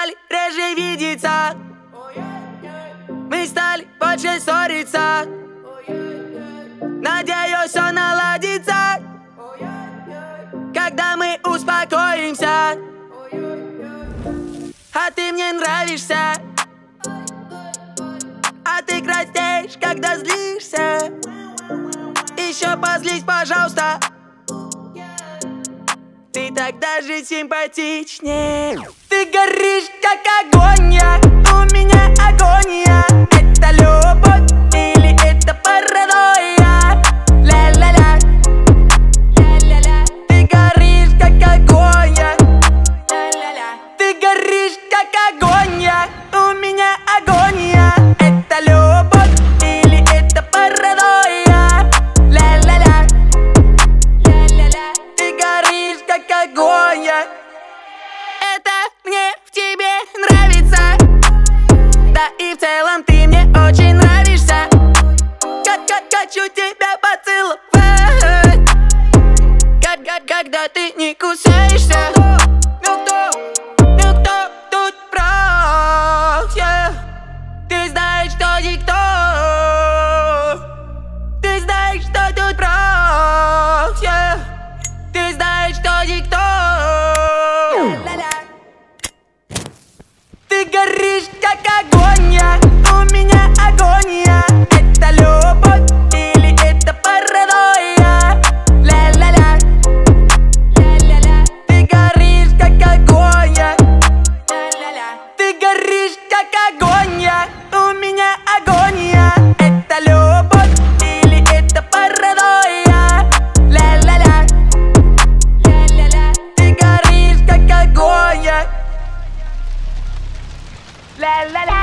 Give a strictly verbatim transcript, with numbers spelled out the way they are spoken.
стали реже видеться, мы стали больше ссориться. Надеюсь, все наладится, когда мы успокоимся. А ты мне нравишься, а ты краснеешь, когда злишься. Еще позлись, пожалуйста, ты так даже симпатичнее. Ты горишь, как огонь, я, у меня агония. Это любовь или это паранойя? Ля-ля-ля, ля-ля-ля. Ты горишь, как огонь, я, ля-ля-ля. Ты горишь, как огонь, я, у меня агония. Это любовь или это паранойя? Ля-ля-ля, ля-ля-ля. Ты горишь, как огонь, я. Это мне в тебе нравится, да и в целом ты мне очень нравишься. Как-как хочу тебя поцеловать, как-как когда ты не кусаешься. Ну кто, ну кто тут прав, yeah? Ты знаешь, что никто, ты знаешь, что тут прав, yeah? Ты знаешь, что никто. Ты горишь, как огонь, я, у меня агония. Это любовь или это паранойя? Ля-ля-ля, ля-ля-ля. Ты горишь, как огонь, я, ля-ля-ля. Ты горишь, как огонь, я, у меня агония. Это любовь или это паранойя? Ля-ля-ля, ля-ля-ля. Ты горишь, как огонь, я. La la la.